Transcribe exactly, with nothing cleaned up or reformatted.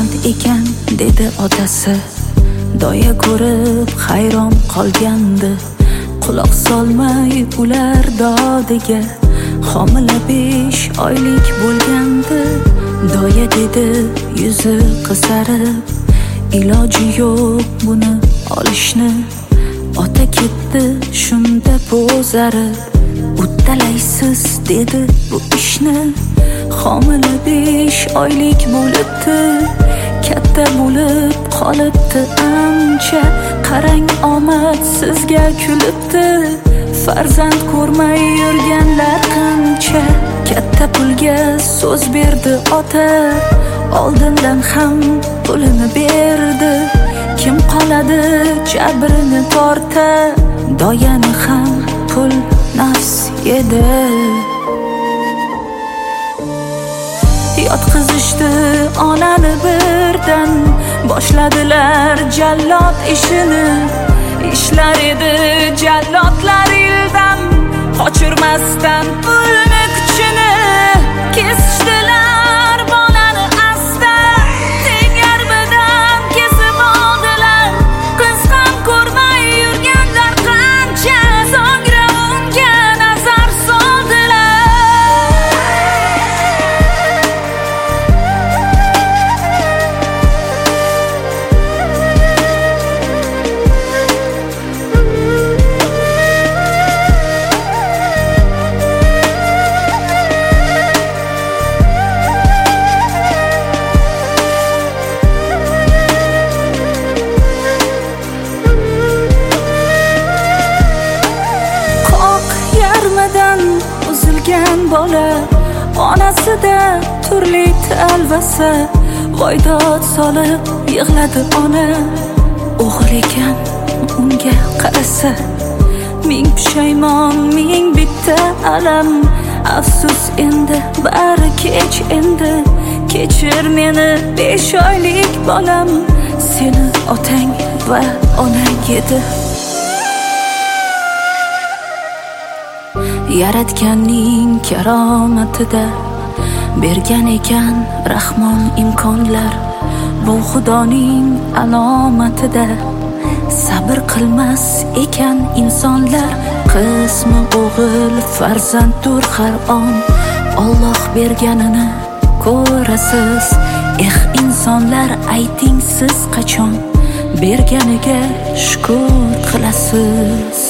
farzand ekan dedi otasi. Doya ko'rib hayron qolgandi, quloq solmay ular dodiga. Homila besh oylik bo'lgandi. Doya dedi yuzi qizarib, iloji yo'q buni olishni. Ota ketdi shunda bo'zarib, uddalaysiz dedi bu ishni. Homila besh oylik bo'libdi, katta bo'lib qolibdi ancha. Qarang omad sizga kulibdi, farzand ko'rmay yurganlar qancha. Katta pulga so'z berdi ota, oldindan ham pulini berdi. Kim qoladi jabrini torta, doyani ham pul nafs edi. Yotqizishdi onani birdan, boshladilar jallod ishini. Ishlar edi jallodlar ildan, qochirmasdan pulni kuchini. Kesishdilar bolani asta, tengar bilan kesib oldilar. Qiz ham ko'rmay yurganlar qancha, so'ngra unga nazar soldilar. Uzilgan bola onasida turli talvasa, voydod solib yig'ladi ona. O'g'il ekan unga qarasa, ming pushaymon ming bitta alam. Afsus endi bari kech endi, kechir meni besh oylik bolam. Seni otang va onang edi. Yaratganning karomatida bergan ekan Rahmon imkonlar. Bu Xudoning alomatida sabr qilmas ekan insonlar. Qismi o'g'il farzanddur har on, Alloh berganini ko'rasiz. Eh insonlar ayting siz qachon berganiga shukr qilasiz.